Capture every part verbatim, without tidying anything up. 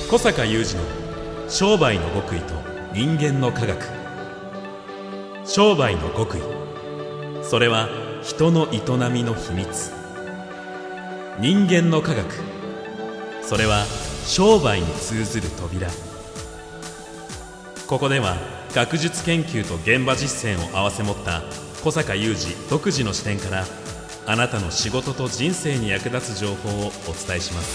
小坂雄二の商売の極意と人間の科学。商売の極意、それは人の営みの秘密。人間の科学、それは商売に通ずる扉。ここでは学術研究と現場実践を併せ持った小坂雄二独自の視点から、あなたの仕事と人生に役立つ情報をお伝えします。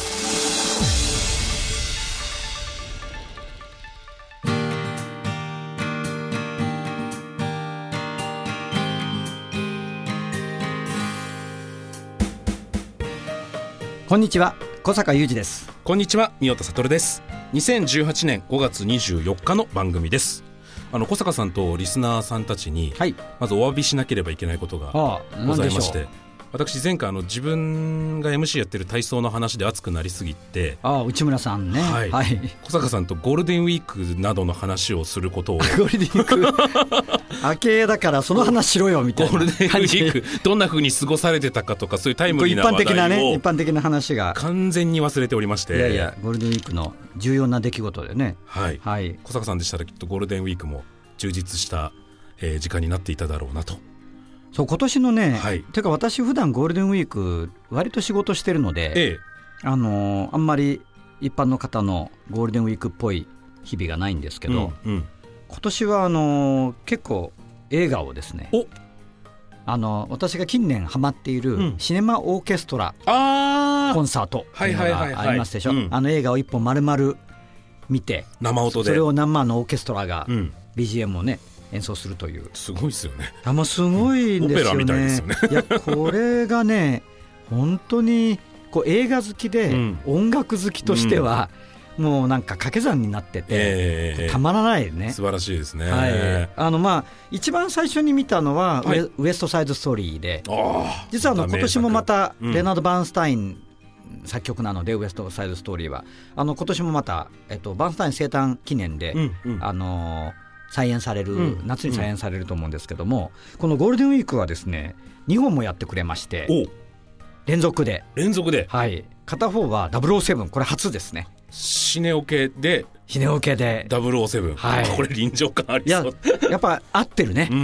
こんにちは、小坂雄二です。 こんにちは、三代田悟です。にせんじゅうはちねんごがつにじゅうよっかの番組です。あの小坂さんとリスナーさんたちに、はい、まずお詫びしなければいけないことがございまして、私前回あの自分が エムシー やってる体操の話で熱くなりすぎて、 ああ内村さんね、 はいはい、小坂さんとゴールデンウィークなどの話をすることをゴールデンウィーク明けだからその話しろよみたいな。 ゴールデンウィークどんな風に過ごされてたかとか、そういうタイムリーな話題を一般的なね、一般的な話が完全に忘れておりまして、 いやいやゴールデンウィークの重要な出来事でね、 はいはい、小坂さんでしたらきっとゴールデンウィークも充実した、えー、時間になっていただろうなと。 そう今年のね、 はい、 てか私普段ゴールデンウィーク割と仕事してるので、ええ、あのー、あんまり一般の方のゴールデンウィークっぽい日々がないんですけど、うんうん、今年はあのー、結構映画をですね、あのー、私が近年ハマっているシネマオーケストラコンサートというのがありますでしょ。あの映画を一本丸々見て生音でそれを生のオーケストラが ビージーエム をね演奏するという、 すごいですよね。 あ、もうすごいんですよね。 オペラみたいですよね。 いやこれがね本当にこう映画好きで、うん、音楽好きとしては、うん、もうなんか掛け算になってて、えー、たまらないね。 素晴らしいですね、 はい、あのまあ一番最初に見たのは、はい、ウエストサイドストーリーで、実はあの今年もまたレナード・バーンスタイン作曲なので、うん、ウエストサイドストーリーはあの今年もまた、えっと、バーンスタイン生誕記念で、うんうん、あのー再演される、うん、夏に再演されると思うんですけども、うん、このゴールデンウィークはですねにほんもやってくれまして、連続で連続で、 はい、片方はダブルオーセブン、これ初ですね。 シネオケでシネオケでダブルオーセブン、はい、これ臨場感ありそう。 いややっぱ合ってるね、うん、うん、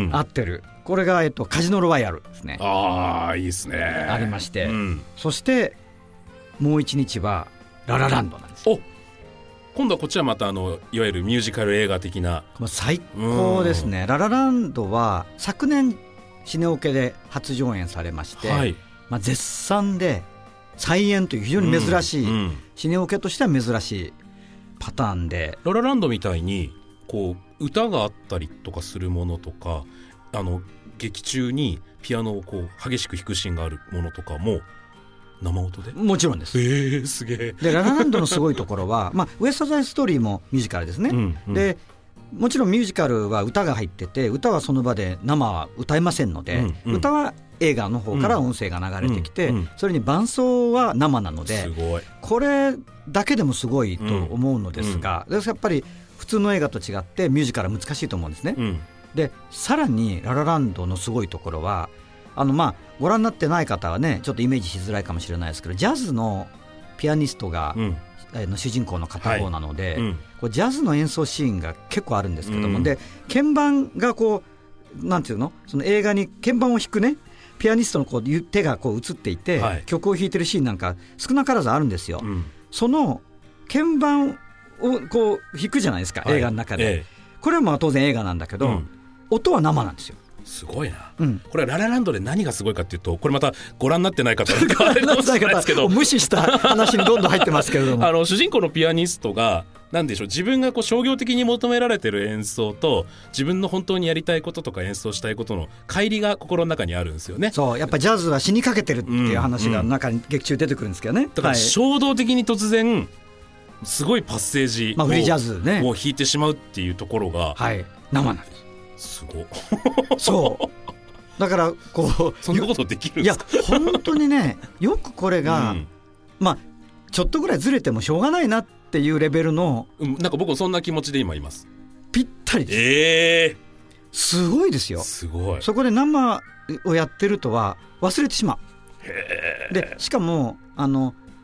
合ってる。これが、えっと、カジノロワイヤルですね。 ああいいですね。 ありまして、うん、そしてもう一日はララランドなんです。 お今度はこっちはまたあのいわゆるミュージカル映画的な、 もう最高ですね。ララランドは昨年シネオケで初上演されまして、はい、まあ、絶賛で再演という非常に珍しい、うんうん、シネオケとしては珍しいパターンで、 ララランドみたいにこう歌があったりとかするものとか、あの劇中にピアノをこう激しく弾くシーンがあるものとかも生音で。 もちろんです。 えー、すげえ。 でララランドのすごいところは、まあ、ウエストサイドストーリーもミュージカルですね、うんうん、でもちろんミュージカルは歌が入ってて、歌はその場で生は歌えませんので、うんうん、歌は映画の方から音声が流れてきて、うんうん、それに伴奏は生なので、 すごい、 これだけでもすごいと思うのですが、うんうん、やっぱり普通の映画と違ってミュージカルは難しいと思うんですね、うん、でさらにララランドのすごいところは、あのまあご覧になってない方はねちょっとイメージしづらいかもしれないですけど、ジャズのピアニストが、うん、えー、の主人公の片方なので、はい、うん、こうジャズの演奏シーンが結構あるんですけども、うん、で鍵盤がこうなんていうの、その映画に鍵盤を弾くねピアニストのこう手がこう映っていて、はい、曲を弾いてるシーンなんか少なからずあるんですよ、うん、その鍵盤をこう弾くじゃないですか、はい、映画の中で、ええ、これはまあ当然映画なんだけど、うん、音は生なんですよ。 すごいな、うん、これはララランドで何がすごいかっていうと、これまたご覧になってない方があれかもしれないですけど無視した話にどんどん入ってますけれどもあの主人公のピアニストがなんでしょう、自分がこう商業的に求められてる演奏と自分の本当にやりたいこととか演奏したいことの乖離が心の中にあるんですよね。 そうやっぱジャズは死にかけてるっていう話が中に劇中出てくるんですけどね、うんうん、 だから衝動的に突然すごいパッセージを、 まあ、フリージャズねを弾いてしまうっていうところが、 はい、生なんです。 すごいそうだからこうそんなことできるんですか。 いや本当にねよくこれが、うん、まあちょっとぐらいずれてもしょうがないなっていうレベルの、 うん、なんか僕そんな気持ちで今います。 ぴったりです、 えー、 すごいですよ。 すごい。 そこで生をやってるとは忘れてしまう。 へー。 でしかもあの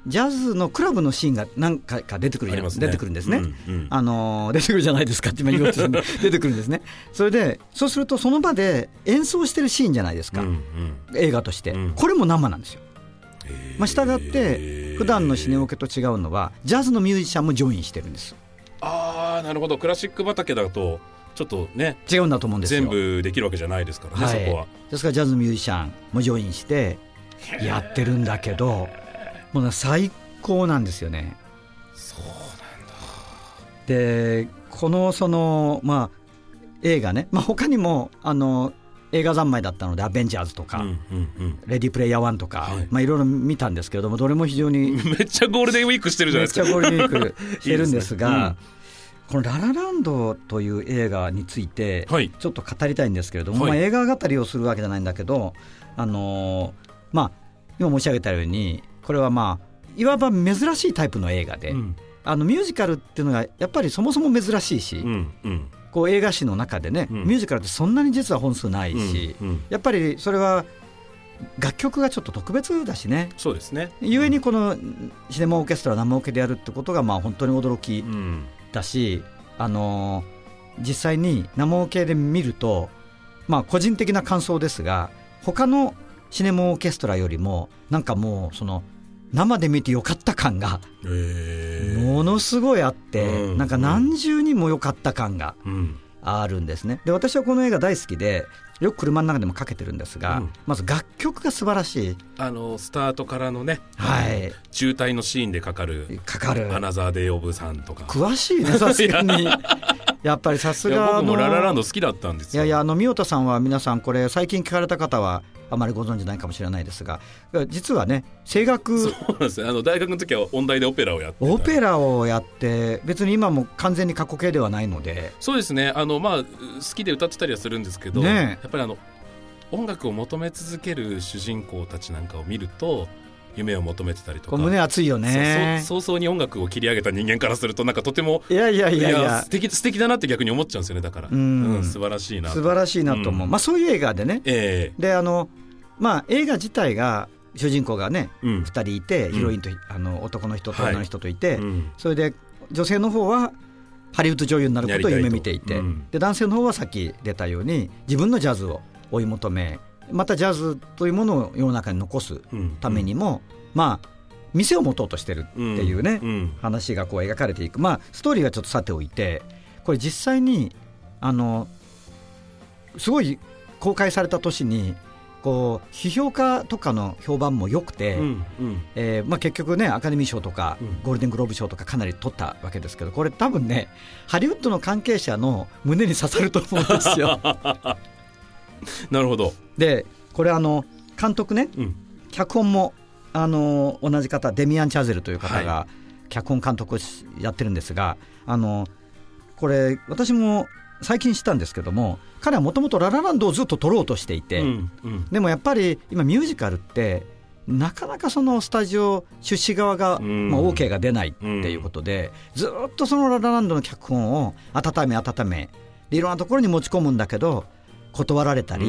ジャズのクラブのシーンが何回か出てくるじゃ、ね、出てくるんですね、うんうん、あの出てくるじゃないですかって今言おうとして、出てくるんですね。それでそうするとその場で演奏してるシーンじゃないですか、うんうん、映画として、うん、これも生なんですよ。まあ、したがって普段のシネオケと違うのはジャズのミュージシャンもジョインしてるんです。 あーなるほど。クラシック畑だとちょっとね違うんだと思うんですよ。 全部できるわけじゃないですからね、はい、そこは。 ですからジャズミュージシャンもジョインしてやってるんだけどもう最高なんですよね。 そうなんだ。 でこのそのまあ映画ね、まあ、他にもあの映画三昧だったのでアベンジャーズとか、うんうんうん、レディプレイヤーワンとか、はいまあ、いろいろ見たんですけれどもどれも非常にめっちゃゴールデンウィークしてるじゃないですか。 めっちゃゴールデンウィークしてるんですがいいですね、うん、このララランドという映画についてちょっと語りたいんですけれども、はいまあ、映画語りをするわけじゃないんだけど、あのーまあ、今申し上げたようにこれはまあいわば珍しいタイプの映画で、うん、あのミュージカルっていうのがやっぱりそもそも珍しいし、うんうんこう映画史の中でね、うん、ミュージカルってそんなに実は本数ないし、うんうん、やっぱりそれは楽曲がちょっと特別だしね。 そうですね。 ゆえにこのシネマオーケストラ生オケでやるってことがまあ本当に驚きだし、うん、あの実際に生オケで見ると、まあ個人的な感想ですが他のシネマオーケストラよりもなんかもうその生で見てよかった感がものすごいあって、うん、なんか何重にもよかった感があるんですね。で私はこの映画大好きでよく車の中でもかけてるんですが、うん、まず楽曲が素晴らしい。 あのスタートからのね、 はい、 渋滞のシーンでかかるかかるアナザーデイオブさんとか詳しいねさすがにやっぱりさすが僕もララランド好きだったんですよ。 いやいやあの三代さんは皆さんこれ最近聞かれた方はあまりご存じないかもしれないですが実はね声楽そうなんですよ。あの大学の時は音大でオペラをやってたオペラをやって別に今も完全に過去形ではないのでそうですねあの、まあ、好きで歌ってたりはするんですけど、ね、やっぱりあの音楽を求め続ける主人公たちなんかを見ると夢を求めてたりとか胸熱いよね。 早々に音楽を切り上げた人間からするとなんかとてもいやいやいやいや、いや素敵、素敵だなって逆に思っちゃうんですよね。だから、うんうん、素晴らしいな素晴らしいなと思う、うんまあ、そういう映画でね、えー、であのまあ、映画自体が主人公がね、うん、ふたりいてヒロインと、うん、あの男の人と女の人といて、はいうん、それで女性の方はハリウッド女優になることを夢見ていて、うん、で男性の方はさっき出たように自分のジャズを追い求めまたジャズというものを世の中に残すためにも、うん、まあ店を持とうとしてるっていうね、うんうん、話がこう描かれていく、まあ、ストーリーはちょっとさておいてこれ実際にあのすごい公開された年にこう批評家とかの評判も良くて、うんうんえーまあ、結局ねアカデミー賞とか、うん、ゴールデングローブ賞とかかなり取ったわけですけどこれ多分ねハリウッドの関係者の胸に刺さると思うんですよなるほど。 でこれあの監督ね、うん、脚本もあの同じ方デミアン・チャゼルという方が脚本監督をやってるんですが、はい、あのこれ私も最近知ったんですけども彼はもともとララランドをずっと撮ろうとしていて、うんうん、でもやっぱり今ミュージカルってなかなかそのスタジオ出資側が、うんまあ、OK が出ないっていうことで、うん、ずっとそのララランドの脚本を温め温めいろんなところに持ち込むんだけど断られたり、うん、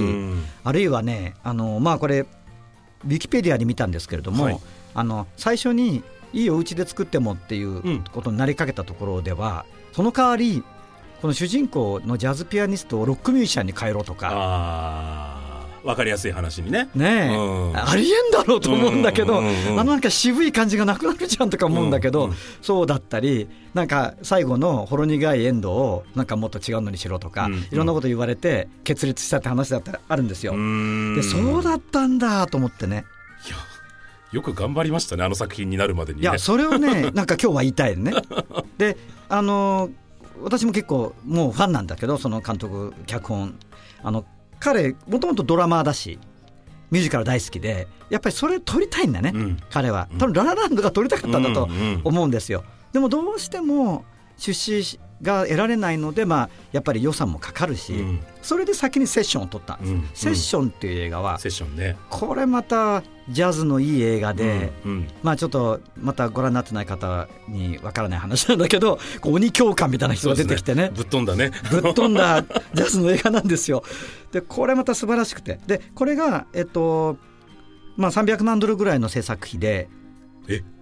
あるいはねあの、まあ、これウィキペディアで見たんですけれども、はい、あの最初にいいお家で作ってもっていうことになりかけたところでは、うん、その代わりこの主人公のジャズピアニストをロックミュージシャンに変えろとかあ分かりやすい話に ね, ねえ、うん、ありえんだろうと思うんだけど、うんうんうん、あのなんか渋い感じがなくなるじゃんとか思うんだけど、うんうん、そうだったりなんか最後のほろ苦いエンドをなんかもっと違うのにしろとか、うんうん、いろんなこと言われて決裂したって話だったらあるんですよ。でそうだったんだと思ってねいやよく頑張りましたねあの作品になるまでに、ね、 いやそれをねなんか今日は言いたいねであの私も結構もうファンなんだけどその監督脚本あの彼もともとドラマーだしミュージカル大好きでやっぱりそれ撮りたいんだね、うん、彼は多分ララランドが撮りたかったんだと思うんですよ、うんうん、でもどうしても出資が得られないので、まあ、やっぱり予算もかかるし、うん、それで先にセッションを撮ったんです、うん、セッションっていう映画はセッション、ね、 これまたジャズのいい映画で、うんうんまあ、ちょっとまたご覧になってない方にわからない話なんだけどこう鬼教官みたいな人が出てきて ね, ねぶっ飛んだねぶっ飛んだジャズの映画なんですよ。でこれまた素晴らしくてでこれが、えっとまあ、さんびゃくまんドルぐらいの制作費でえ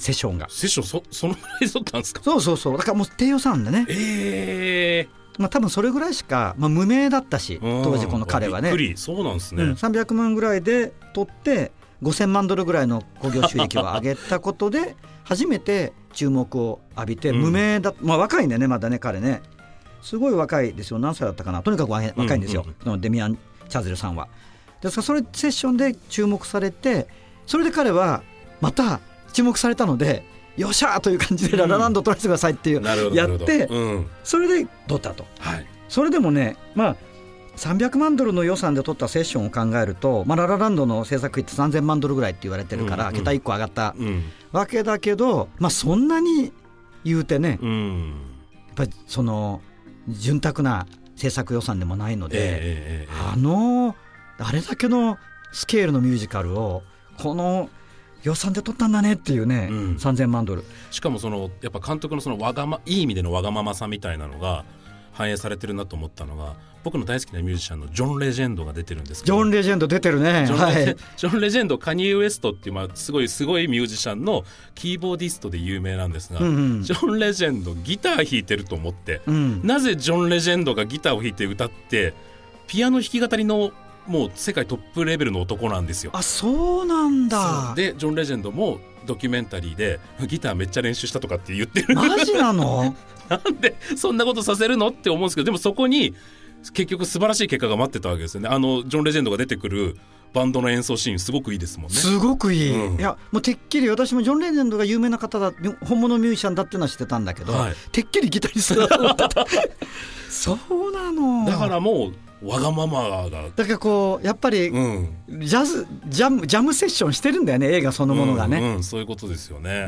セッションがセッション そ, そのぐらい撮ったんですか？ そうそうそう、だからもう低予算でね、 えーまあ、多分それぐらいしか、まあ、無名だったし当時この彼はね、 びっくり、そうなんですね、 うん、さんびゃくまんぐらいで撮ってごせんまんドルぐらいの興行収益を上げたことで初めて注目を浴びて、無名だ、まあ、若いんだよねまだね彼ね、すごい若いですよ、何歳だったかな、とにかく若いんですよ、うんうんうん、そのデミアン・チャゼルさんは。ですからそれセッションで注目されて、それで彼はまた注目されたのでよっしゃーという感じでララランド撮らせてくださいっていう、うん、やって、うん、それで撮ったと、はい、それでもね、まあさんびゃくまんドルの予算で撮ったセッションを考えると、まあ、ララランドの制作費ってさんぜんまんドルぐらいって言われてるから、うんうん、桁いっこ上がったわけだけど、まあ、そんなに言うてね、うん、やっぱりその潤沢な制作予算でもないので、えー、あのあれだけのスケールのミュージカルをこの予算で撮ったんだねっていうね、うん、さんぜんまんドル、 しかもそのやっぱ監督のそのわがまいい意味でのわがままさみたいなのが反映されてるなと思ったのが、僕の大好きなミュージシャンのジョン・レジェンドが出てるんですけど、 ジョン・レジェンド出てるね、 ジョン・はい、ジョンレジェンド、カニエ・ウエストっていう、まあ、すごいすごいミュージシャンのキーボーディストで有名なんですが、うんうん、ジョン・レジェンドギター弾いてると思って、うん、なぜジョン・レジェンドがギターを弾いて歌ってピアノ弾き語りのもう世界トップレベルの男なんですよ。 あ、そうなんだ。 でジョン・レジェンドもドキュメンタリーでギターめっちゃ練習したとかって言ってる。 マジなの？ なんでそんなことさせるのって思うんですけど、でもそこに結局素晴らしい結果が待ってたわけですよね。あのジョン・レジェンドが出てくるバンドの演奏シーンすごくいいですもんね。 すごくいい、うん、いやもうてっきり私もジョン・レジェンドが有名な方だ、本物ミュージシャンだっていうのは知ってたんだけど、はい、てっきりギタリストだと思ってた。そうなの。 だからもうわがままがだからこうやっぱり、うん、ジャズジャムジャムセッションしてるんだよね、映画そのものがね、 うんうん、そういうことですよね、 うん、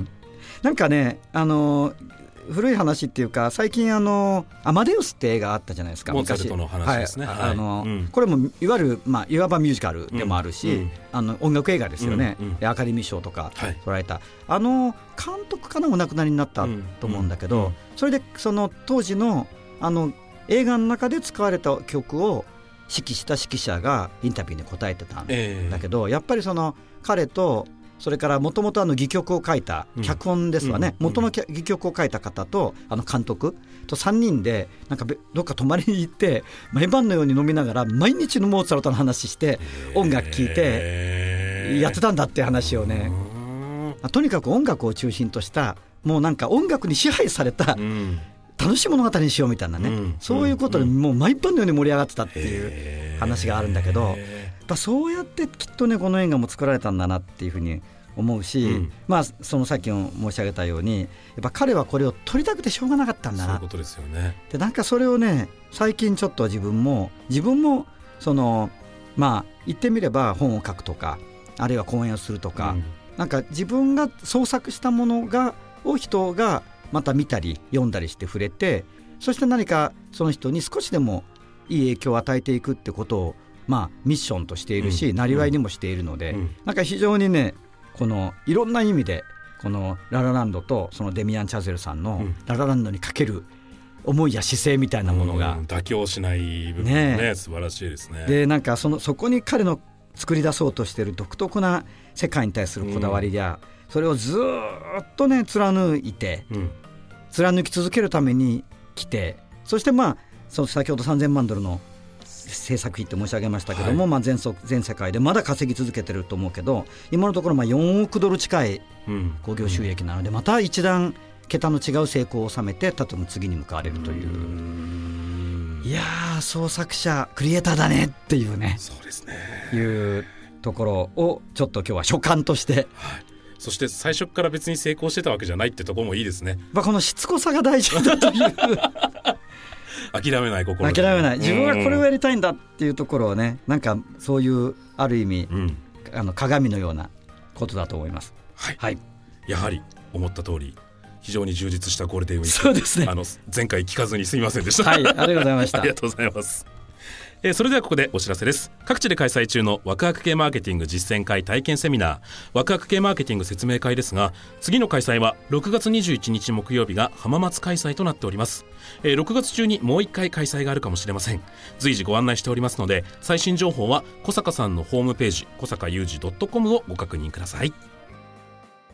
なんかね、あの古い話っていうか、最近あのアマデウスって映画あったじゃないですか、 モーツァルトの話ですね、 はいはい、あのうん、これもいわゆる、まあ、いわばミュージカルでもあるし、うん、あの音楽映画ですよね、うんうん、アカデミー賞とか取られた、はい、あの監督かな、お亡くなりになったと思うんだけど、うんうん、それでその当時のあの映画の中で使われた曲を指揮した指揮者がインタビューに答えてたんだけど、えー、やっぱりその彼とそれからもともと戯曲を書いた脚本ですわね、うん、元の戯曲を書いた方とあの監督とさんにんでなんかどっか泊まりに行って毎晩のように飲みながら毎日のモーツァルトの話して音楽聴いてやってたんだって話をね、えー、とにかく音楽を中心としたもうなんか音楽に支配された、うん楽しい物語にしようみたいなね、うん、そういうことでもう毎晩のように盛り上がってたっていう話があるんだけど、やっぱそうやってきっとねこの映画も作られたんだなっていうふうに思うし、うん、まあそのさっきも申し上げたようにやっぱ彼はこれを撮りたくてしょうがなかったんだな、 そういうことですよね。 でなんかそれをね最近ちょっと自分も自分もそのまあ言ってみれば本を書くとかあるいは講演をするとか、うん、なんか自分が創作したものがを人がまた見たり読んだりして触れて、そして何かその人に少しでもいい影響を与えていくってことを、まあ、ミッションとしているし、なりわいにもしているので、うん、なんか非常にねこのいろんな意味でこのララランドとそのデミアン・チャゼルさんのララランドにかける思いや姿勢みたいなものが、 うん、妥協しない部分ね、ね素晴らしいですね。 でなんか そ, のそこに彼の作り出そうとしている独特な世界に対するこだわりや、うん、それをずっとね貫いて、うん貫き続けるために来て、そしてまあその先ほどさんぜんまんドルの制作費って申し上げましたけども、はいまあ、全, 全世界でまだ稼ぎ続けてると思うけど、今のところまあよんおくドル近い興行収益なので、また一段桁の違う成功を収めてたとも次に向かわれるという、ういやー創作者クリエイターだねっていうね、 そうですねいうところをちょっと今日は所感として、 はいそして最初から別に成功してたわけじゃないってところもいいですね。 まあ、このしつこさが大事だという諦めない心、 諦めない自分はこれをやりたいんだっていうところをね、なんかそういうある意味、うん、あの鏡のようなことだと思います、 はいはい、やはり思った通り非常に充実したゴールデンウィーク、 そうですね、 あの前回聞かずにすみませんでした。 はい、ありがとうございましたありがとうございます。えー、それではここでお知らせです。各地で開催中のワクワク系マーケティング実践会体験セミナーワクワク系マーケティング説明会ですが、次の開催はろくがつにじゅういちにち木曜日が浜松開催となっております。えー、ろくがつ中にもういっかい開催があるかもしれません。随時ご案内しておりますので、最新情報は小坂さんのホームページ小坂雄二 .com をご確認ください。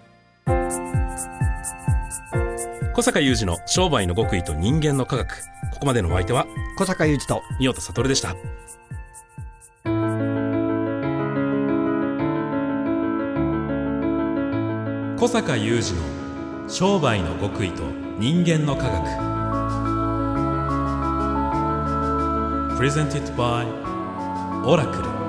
小坂雄二の商売の極意と人間の科学。ここまでのお相手は小坂雄二と三代田悟でした。 小坂雄二の商売の極意と人間の科学。プレゼンティッドバイオラクル。